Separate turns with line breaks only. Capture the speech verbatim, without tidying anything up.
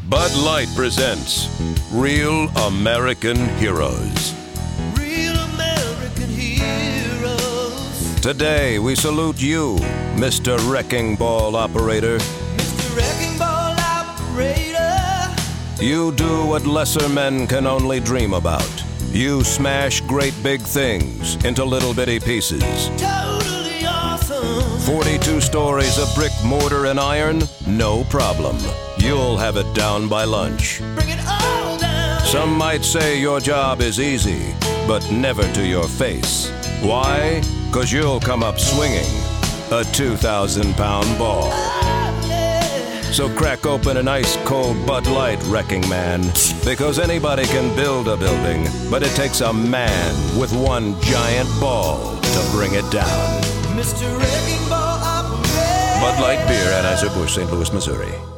Bud Light presents Real American Heroes.
Real American heroes.
Today we salute you, Mister Wrecking Ball Operator.
Mister Wrecking Ball Operator.
You do what lesser men can only dream about. You smash great big things into little bitty pieces.
Totally awesome.
forty-two stories of brick, mortar, and iron? No problem. You'll have it down by lunch.
Bring it all down.
Some might say your job is easy, but never to your face. Why? 'Cause you'll come up swinging a two thousand pound ball.
Oh, yeah.
So crack open an ice-cold Bud Light, Wrecking Man, because anybody can build a building, but it takes a man with one giant ball to bring it down.
Mister Wrecking Ball Operator.
Bud Light Beer, Anheuser-Busch, Saint Louis, Missouri.